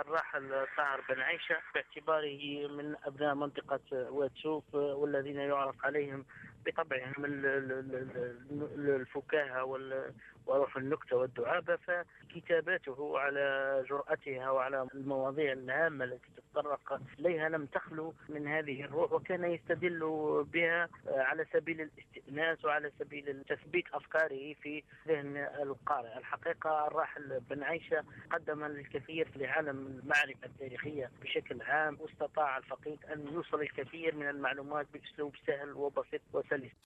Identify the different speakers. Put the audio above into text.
Speaker 1: الراحل طاهر بن عيشة باعتباره من أبناء منطقة واد سوف، والذين يعرف عليهم بطبعهم الفكاهة وروح النكتة والدعابة. فكتاباته على جرأتها وعلى المواضيع الهامة التي تتطرق إليها لم تخلو من هذه الروح، وكان يستدل بها على سبيل الاستئناس وعلى سبيل تثبيت أفكاره في ذهن القارئ. الحقيقة الراحل بن عيشة قدم الكثير في عالم المعرفة التاريخية بشكل عام، واستطاع الفقيه أن يوصل الكثير من المعلومات بأسلوب سهل وبسيط وسلس.